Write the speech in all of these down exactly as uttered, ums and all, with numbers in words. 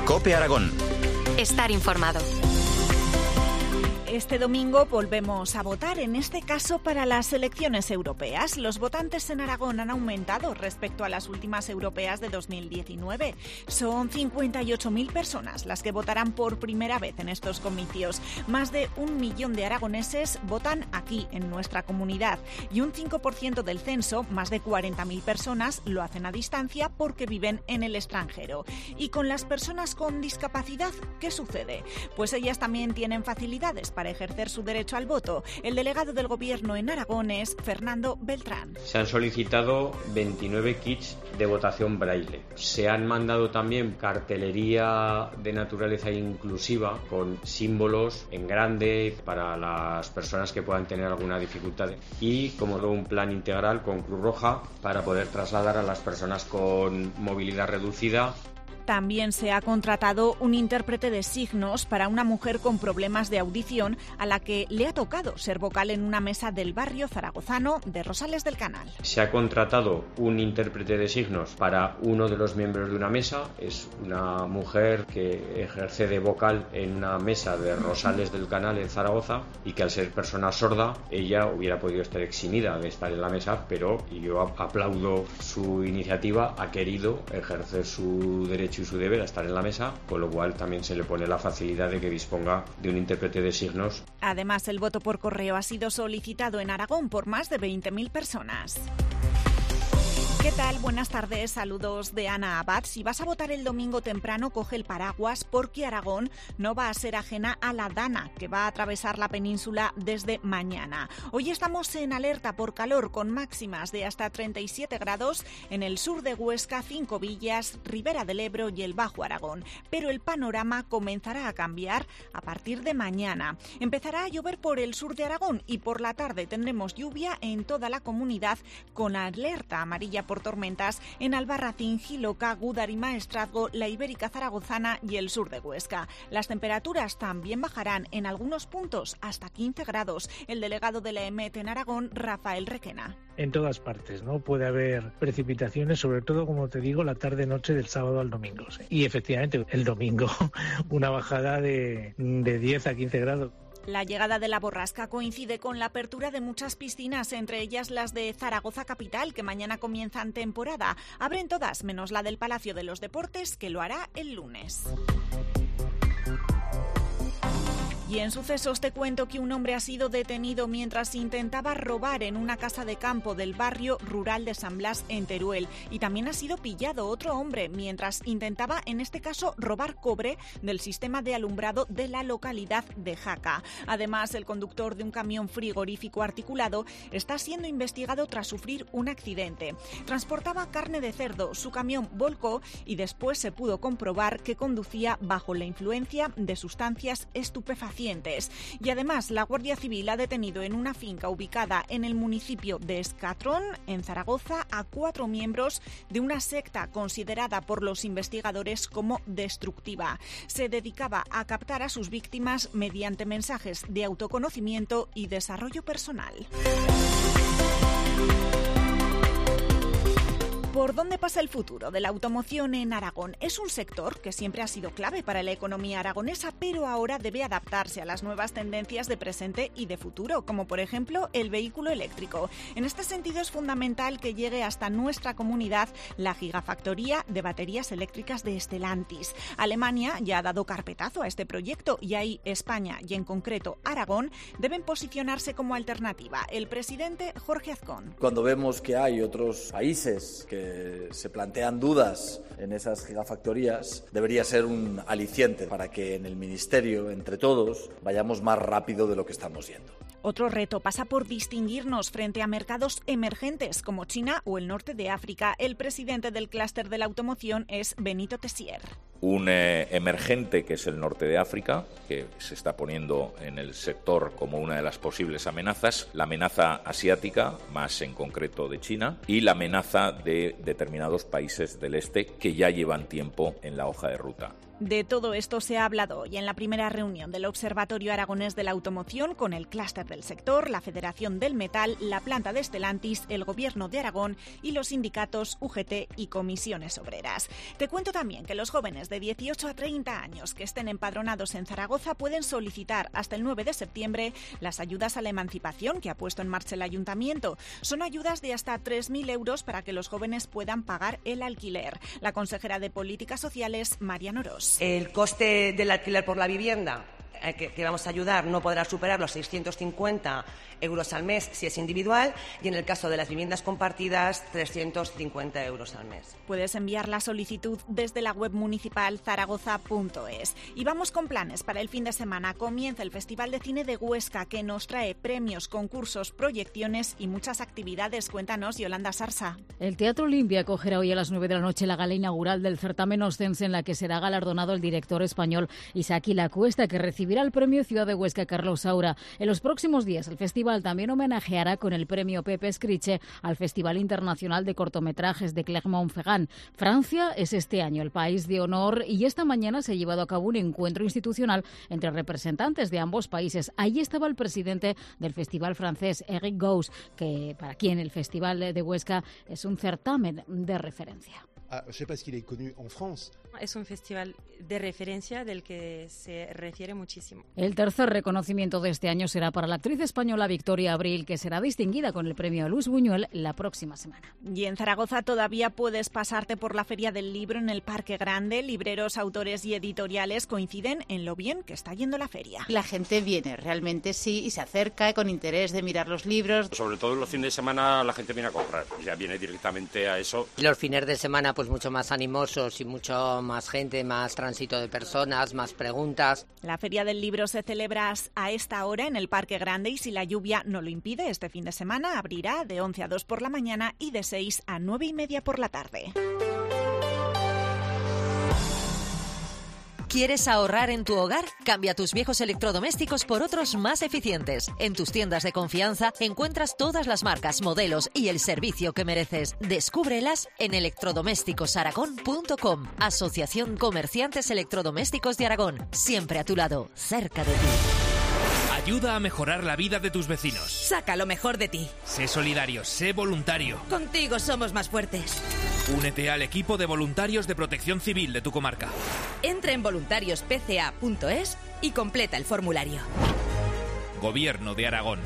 COPE Aragón. Estar informado. Este domingo volvemos a votar, en este caso para las elecciones europeas. Los votantes en Aragón han aumentado respecto a las últimas europeas de dos mil diecinueve. Son cincuenta y ocho mil personas las que votarán por primera vez en estos comicios. Más de un millón de aragoneses votan aquí, en nuestra comunidad. Y un cinco por ciento del censo, más de cuarenta mil personas, lo hacen a distancia porque viven en el extranjero. Y con las personas con discapacidad, ¿qué sucede? Pues ellas también tienen facilidades para ejercer su derecho al voto. El delegado del Gobierno en Aragón es Fernando Beltrán. Se han solicitado veintinueve kits de votación braille. Se han mandado también cartelería de naturaleza inclusiva con símbolos en grande para las personas que puedan tener alguna dificultad y como luego un plan integral con Cruz Roja para poder trasladar a las personas con movilidad reducida. También se ha contratado un intérprete de signos para una mujer con problemas de audición a la que le ha tocado ser vocal en una mesa del barrio zaragozano de Rosales del Canal. Se ha contratado un intérprete de signos para uno de los miembros de una mesa. Es una mujer que ejerce de vocal en una mesa de Rosales del Canal en Zaragoza y que al ser persona sorda ella hubiera podido estar eximida de estar en la mesa, pero yo aplaudo su iniciativa, ha querido ejercer su derecho y su deber a estar en la mesa, con lo cual también se le pone la facilidad de que disponga de un intérprete de signos. Además, el voto por correo ha sido solicitado en Aragón por más de veinte mil personas. ¿Qué tal? Buenas tardes, saludos de Ana Abad. Si vas a votar el domingo temprano, coge el paraguas porque Aragón no va a ser ajena a la Dana, que va a atravesar la península desde mañana. Hoy estamos en alerta por calor con máximas de hasta treinta y siete grados en el sur de Huesca, Cinco Villas, Ribera del Ebro y el Bajo Aragón. Pero el panorama comenzará a cambiar a partir de mañana. Empezará a llover por el sur de Aragón y por la tarde tendremos lluvia en toda la comunidad con alerta amarilla por tormentas en Albarracín, Jiloca, Gúdar y Maestrazgo, la Ibérica Zaragozana y el sur de Huesca. Las temperaturas también bajarán en algunos puntos hasta quince grados. El delegado de la EMET en Aragón, Rafael Requena. En todas partes, ¿no? Puede haber precipitaciones, sobre todo, como te digo, la tarde-noche del sábado al domingo. ¿Sí? Y efectivamente, el domingo una bajada de, de diez a quince grados. La llegada de la borrasca coincide con la apertura de muchas piscinas, entre ellas las de Zaragoza Capital, que mañana comienzan temporada. Abren todas, menos la del Palacio de los Deportes, que lo hará el lunes. Y en sucesos te cuento que un hombre ha sido detenido mientras intentaba robar en una casa de campo del barrio rural de San Blas en Teruel. Y también ha sido pillado otro hombre mientras intentaba, en este caso, robar cobre del sistema de alumbrado de la localidad de Jaca. Además, el conductor de un camión frigorífico articulado está siendo investigado tras sufrir un accidente. Transportaba carne de cerdo, su camión volcó y después se pudo comprobar que conducía bajo la influencia de sustancias estupefacientes. Y además, la Guardia Civil ha detenido en una finca ubicada en el municipio de Escatrón, en Zaragoza, a cuatro miembros de una secta considerada por los investigadores como destructiva. Se dedicaba a captar a sus víctimas mediante mensajes de autoconocimiento y desarrollo personal. ¿Por dónde pasa el futuro de la automoción en Aragón? Es un sector que siempre ha sido clave para la economía aragonesa, pero ahora debe adaptarse a las nuevas tendencias de presente y de futuro, como por ejemplo el vehículo eléctrico. En este sentido es fundamental que llegue hasta nuestra comunidad la gigafactoría de baterías eléctricas de Stellantis. Alemania ya ha dado carpetazo a este proyecto y ahí España y en concreto Aragón deben posicionarse como alternativa. El presidente Jorge Azcón. Cuando vemos que hay otros países que se plantean dudas en esas gigafactorías, debería ser un aliciente para que en el Ministerio, entre todos, vayamos más rápido de lo que estamos yendo. Otro reto pasa por distinguirnos frente a mercados emergentes como China o el norte de África. El presidente del clúster de la automoción es Benito Tessier. Un eh, emergente que es el norte de África, que se está poniendo en el sector como una de las posibles amenazas, la amenaza asiática, más en concreto de China, y la amenaza de determinados países del este que ya llevan tiempo en la hoja de ruta. De todo esto se ha hablado hoy en la primera reunión del Observatorio Aragonés de la Automoción con el clúster del sector, la Federación del Metal, la planta de Stellantis, el Gobierno de Aragón y los sindicatos U G T y comisiones obreras. Te cuento también que los jóvenes de dieciocho a treinta años que estén empadronados en Zaragoza pueden solicitar hasta el nueve de septiembre las ayudas a la emancipación que ha puesto en marcha el Ayuntamiento. Son ayudas de hasta tres mil euros para que los jóvenes puedan pagar el alquiler. La consejera de Políticas Sociales, Mariano Ros. El coste del alquiler por la vivienda eh, que, que vamos a ayudar no podrá superar los seiscientos cincuenta euros al mes si es individual y en el caso de las viviendas compartidas trescientos cincuenta euros al mes. Puedes enviar la solicitud desde la web municipal zaragoza punto es. Y vamos con planes para el fin de semana. Comienza el Festival de Cine de Huesca que nos trae premios, concursos, proyecciones y muchas actividades. Cuéntanos, Yolanda Sarsa. El Teatro Olimpia acogerá hoy a las nueve de la noche la gala inaugural del certamen oscense en la que será galardonado el director español Isaki Lacuesta, que recibirá el premio Ciudad de Huesca Carlos Saura. En los próximos días el festival también homenajeará con el premio Pepe Scriche al Festival Internacional de Cortometrajes de Clermont-Ferrand. Francia es este año el país de honor y esta mañana se ha llevado a cabo un encuentro institucional entre representantes de ambos países. Allí estaba el presidente del festival francés, Eric Gauss, que para quien el Festival de Huesca es un certamen de referencia. Ah, je sais pas si il est connu en France. Es un festival de referencia del que se refiere muchísimo. El tercer reconocimiento de este año será para la actriz española Victoria Abril, que será distinguida con el premio Luis Buñuel la próxima semana. Y en Zaragoza todavía puedes pasarte por la Feria del Libro en el Parque Grande. Libreros, autores y editoriales coinciden en lo bien que está yendo la feria. La gente viene, realmente sí, y se acerca con interés de mirar los libros. Sobre todo los fines de semana la gente viene a comprar, ya viene directamente a eso. Los fines de semana pues mucho más animosos y mucho más gente, más tránsito de personas, más preguntas. La Feria del Libro se celebra a esta hora en el Parque Grande y si la lluvia no lo impide, este fin de semana abrirá de once a dos por la mañana y de seis a nueve y media por la tarde. ¿Quieres ahorrar en tu hogar? Cambia tus viejos electrodomésticos por otros más eficientes. En tus tiendas de confianza encuentras todas las marcas, modelos y el servicio que mereces. Descúbrelas en electrodomésticos aragón punto com. Asociación Comerciantes Electrodomésticos de Aragón. Siempre a tu lado, cerca de ti. Ayuda a mejorar la vida de tus vecinos. Saca lo mejor de ti. Sé solidario, sé voluntario. Contigo somos más fuertes. Únete al equipo de voluntarios de Protección Civil de tu comarca. Entra en voluntarios p c a punto es y completa el formulario. Gobierno de Aragón.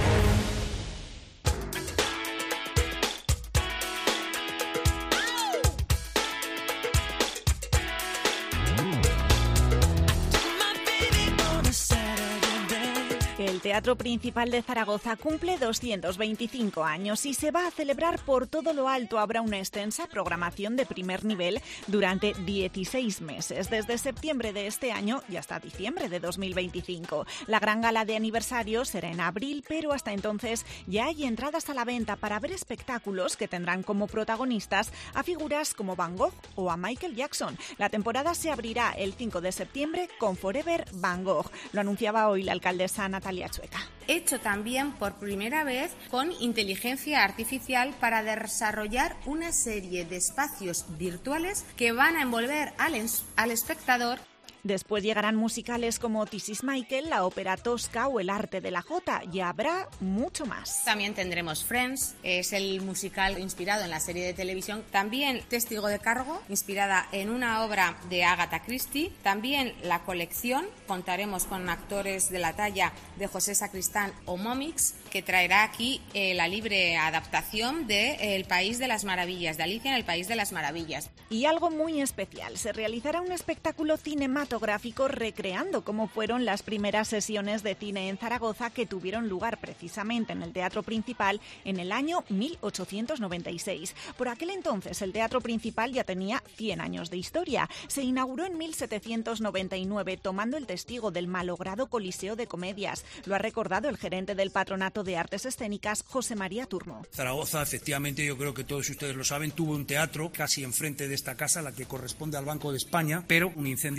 El Teatro Principal de Zaragoza cumple doscientos veinticinco años y se va a celebrar por todo lo alto. Habrá una extensa programación de primer nivel durante dieciséis meses, desde septiembre de este año y hasta diciembre de dos mil veinticinco. La gran gala de aniversario será en abril, pero hasta entonces ya hay entradas a la venta para ver espectáculos que tendrán como protagonistas a figuras como Van Gogh o a Michael Jackson. La temporada se abrirá el cinco de septiembre con Forever Van Gogh. Lo anunciaba hoy la alcaldesa Natalia Chueca. Hecho también por primera vez con inteligencia artificial para desarrollar una serie de espacios virtuales que van a envolver al, al espectador. Después llegarán musicales como This is Michael, la ópera Tosca o El arte de la jota y habrá mucho más. También tendremos Friends, es el musical inspirado en la serie de televisión. También Testigo de cargo, inspirada en una obra de Agatha Christie. También la colección, contaremos con actores de la talla de José Sacristán o Momix, que traerá aquí eh, la libre adaptación de eh, El País de las Maravillas, de Alicia en el País de las Maravillas. Y algo muy especial, se realizará un espectáculo cinematográfico recreando cómo fueron las primeras sesiones de cine en Zaragoza que tuvieron lugar precisamente en el Teatro Principal en el año mil ochocientos noventa y seis. Por aquel entonces el Teatro Principal ya tenía cien años de historia. Se inauguró en mil setecientos noventa y nueve tomando el testigo del malogrado Coliseo de Comedias. Lo ha recordado el gerente del Patronato de Artes Escénicas, José María Turmo. Zaragoza, efectivamente, yo creo que todos ustedes lo saben, tuvo un teatro casi enfrente de esta casa, la que corresponde al Banco de España, pero un incendio devoró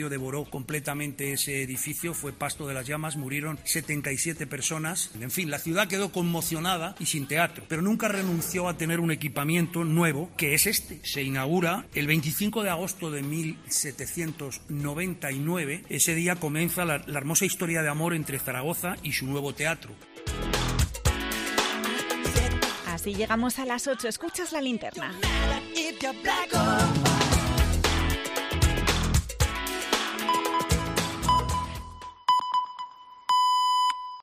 completamente ese edificio, fue pasto de las llamas, murieron setenta y siete personas. En fin, la ciudad quedó conmocionada y sin teatro, pero nunca renunció a tener un equipamiento nuevo, que es este. Se inaugura el veinticinco de agosto de mil setecientos noventa y nueve. Ese día comienza la, la hermosa historia de amor entre Zaragoza y su nuevo teatro. Así llegamos a las ocho. Escuchas la linterna.